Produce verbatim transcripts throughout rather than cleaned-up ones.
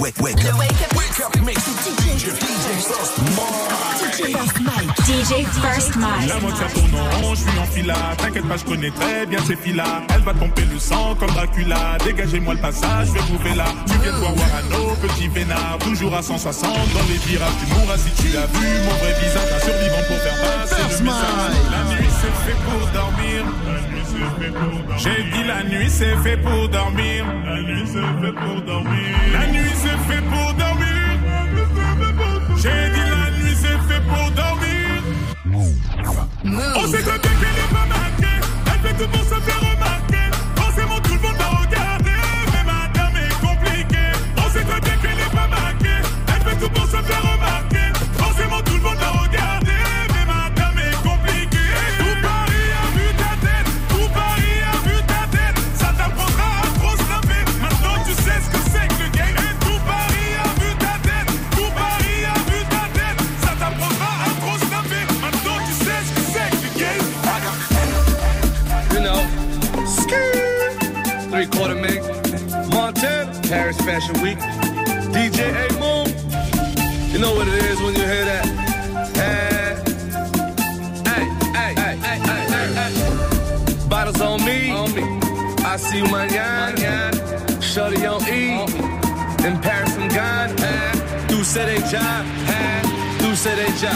wake, wake up, wake up, mix. D J First Mike. D J First Mike. La moitié tourne en rond, je suis en fila. T'inquiète pas, je connais très bien ces filles-là. Elle va tomber le sang comme Dracula. Dégagez-moi le passage, je vais bouffer là. Tu viens de voir Warano, petit vénard. Toujours à cent soixante dans les virages du Moura. Si tu as vu mon vrai visage, un survivant pour faire passer le message. La nuit c'est fait pour dormir. J'ai dit la nuit c'est fait pour dormir. La nuit c'est fait pour dormir. La nuit c'est fait pour dormir. J'ai dit la nuit c'est fait pour dormir. Move. On sait très bien qu'elle est pas marquée. Elle fait tout pour se faire remarquer. Forcément tout le monde va regarder. Mais madame est compliquée. On sait très bien qu'elle est pas marquée. Elle fait tout pour se faire remarquer. Forcément tout le monde va regarder. Mais madame est compliquée. Tout Paris a vu ta tête. Tout Paris a vu ta tête. Ça t'apprendra à trop snapper. Maintenant tu sais ce que c'est que le game. Et tout Paris a vu ta tête. Tout Paris a vu ta tête. Ça t'apprendra à trop snapper. Maintenant tu sais ce que c'est que le game. You know, three quarter mix, Montana, Paris Fashion Week, D J A-Moon. You know what it is when you hear that. Hey, hey, hey, hey, hey, hey, hey. Bottles on me, on me. I see you mañana. Shorty on E. In Paris I'm gone. Hey, tu sais déjà. Hey, tu sais déjà.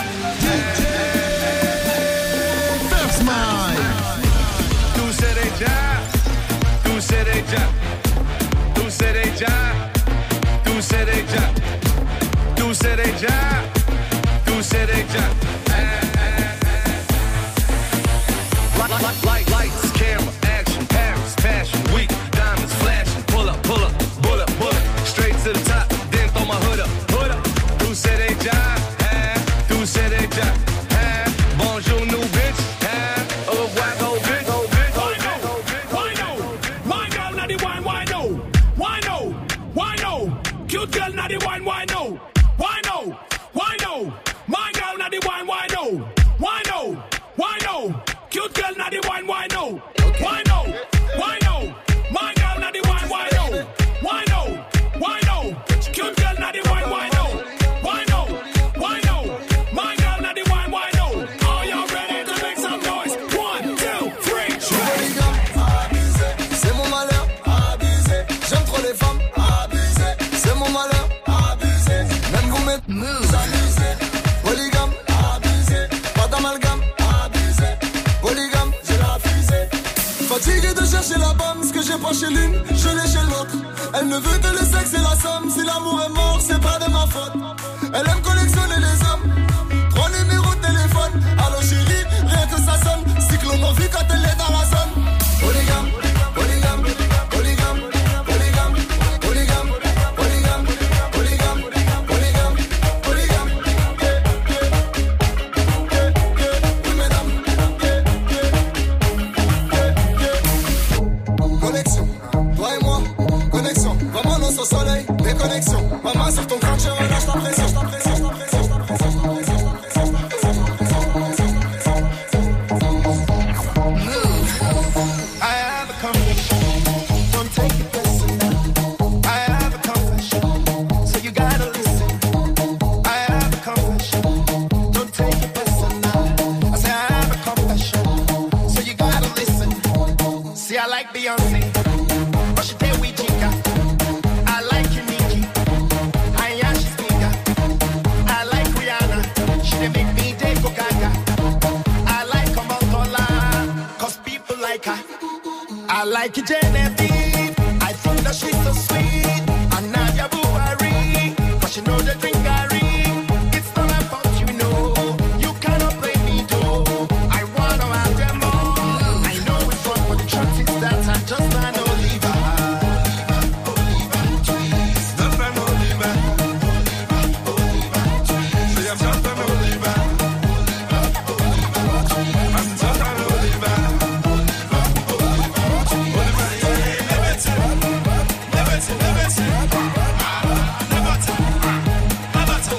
First Mike. Tu sais déjà. Tu sais déjà. Tu sais déjà. Tu sais déjà. Tu sais déjà. Tu sais déjà. Light, light, lights, camera, action, Paris, fashion week, diamonds flashing, pull up, pull up, pull up, pull up, straight to the top, then throw my hood up, hood up. Tu sais déjà, hein, tu sais déjà, hein, bonjour new bitch, hein, au revoir go bitch, go bitch, go bitch, go bitch. Why no? Why girl not the wine? Why no? Why no? Why no? Cute girl not the wine? Why no? Why no? Why no? My girl not the wine? Why no? Why no? Why no? Cute girl not the wine? Why no? Why no? Why no? My girl not the wine? Why no? Why no? Why no? Cute girl not the wine? Why no? Why no? Why no? My girl not the wine? Why no? Are y'all ready to make some noise? One, two, three. C'est mon malheur, abusé. J'aime trop les femmes, abusé. C'est mon malheur, abusé. Même vous m'êtes amusé. Polygame, abusé. Pas d'amalgame, abusé. Polygame, j'ai la fusée. Fatigué de chercher la bonne, ce que j'ai pas chez l'une, je l'ai chez l'autre. Elle ne veut que le sexe et la somme. Si l'amour est mort, c'est pas de ma faute. Elle aime collectionner les hommes. Trois numéros de téléphone. Allô chérie, rien que ça sonne. Cyclone en vie quand elle est dans la zone. Polygame, polygame, polygame, polygame, polygame, polygame, polygame, polygame, polygame. Oui mesdames. Connexion, toi et moi, connexion. Vraiment non au soleil, déconnexion. Ma main sur ton crâne, je relâche ta pression, je t'apprécie, je t'apprécie, je t'apprécie, je t'apprécie, je Beyonce, but she tell we chica. I like you, Nicki. I am she speaker. I like Rihanna. She dey make me take go gaga. I like Omotola, cause people like her. I like Genevieve. I think that she's so sweet. And Nadia Buhari, cause she know the drink Gary. It's not about you, know. You cannot play me, though. I wanna have them all. I know it's wrong, but the truth is that I'm just an Oliver. The fan Oliver. See, I'm just an Oliver. I'm just an Oliver. Oliver, yeah, never tell. Never tell, never tell. Never tell. Never tell.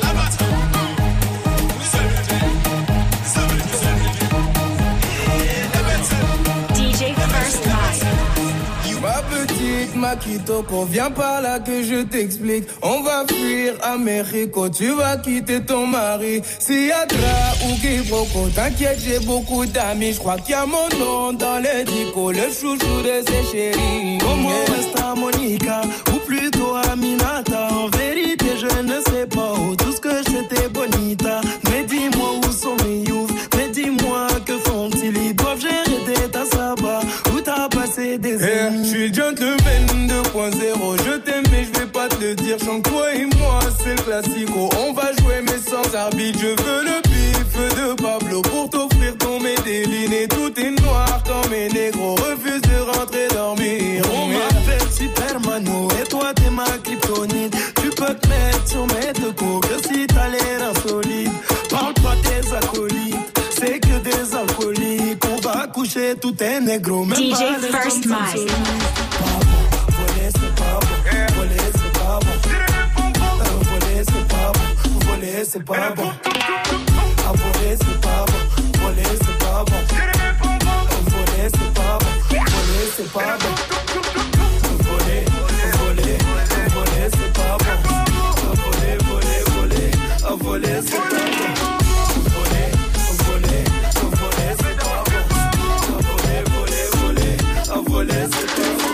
Ma petite Makitoko, viens par là que je t'explique. On va fuir à Mexico, tu vas quitter ton mari. Si Adra ou Kiboko, t'inquiète, j'ai beaucoup d'amis. Je crois qu'il y a mon nom dans les dico, le chouchou de ses chéris. Comment est Monica, ou plutôt Aminata. En vérité, je ne sais pas où. Tout ce que j'étais bonita. Mais dis-moi où sont mes youths. Mais dis-moi que font-ils. Ils doivent gérer des tas sabats. Où t'as passé des yeah, années. Je suis gentleman deux point zéro. Je t'aime mais je vais pas te le dire. Chante toi et moi c'est le classico. On va jouer mais sans arbitre. Je veux le bif de Pablo pour t'offrir ton Medellin. Et tout est noir quand mes négros refusent de rentrer dormir. On m'appelle Supermano et toi t'es ma kryptonite. Tu peux te mettre sur mes deux coups que si t'as l'air insolite. Parle pas tes acolytes, c'est que des alcooliques. On va coucher tout est négro. Même D J pas First Mike. Voler c'est pas bon, voler c'est pas bon. Voler c'est pas bon, voler c'est pas bon. À voler c'est pas bon, voler c'est pas bon. Voler c'est pas bon, voler c'est pas bon. Voler, voler, voler c'est pas bon. Voler, voler, voler, à voler c'est pas bon. Voler, voler, voler c'est pas bon. Voler, voler, voler, à voler c'est pas bon.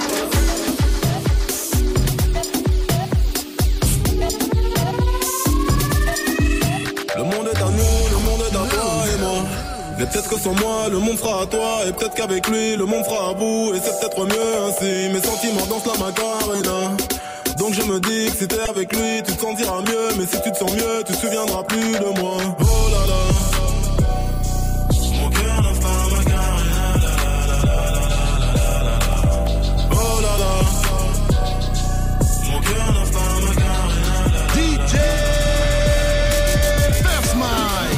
Le monde est à nous, le monde est à toi et moi. Mais peut-être que sans moi, le monde fera à toi. Et peut-être qu'avec lui, le monde fera à bout. Et c'est peut-être mieux ainsi. Mes sentiments dansent la macarena. Donc je me dis que si t'es avec lui, tu te sentiras mieux. Mais si tu te sens mieux, tu te souviendras plus de moi. Oh là là. Mon cœur danse la macarena. Oh là là. Mon cœur danse la macarena. D J First Mike.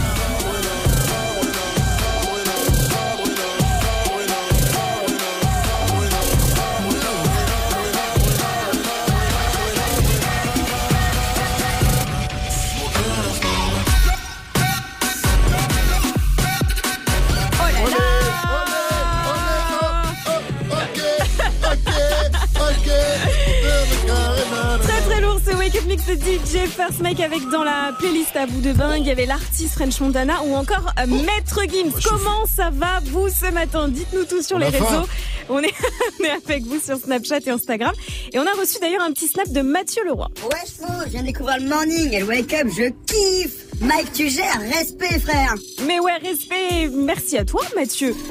De D J First Mike avec dans la playlist à bout de bain, il y avait l'artiste French Montana ou encore euh, Maître Gims. Comment ça va vous ce matin? Dites-nous tout sur les réseaux. On est, on est avec vous sur Snapchat et Instagram. Et on a reçu d'ailleurs un petit snap de Mathieu Leroy. Ouais, je viens de découvrir le morning et le wake up, je kiffe. Mike, tu gères, respect frère. Mais ouais, respect, merci à toi Mathieu.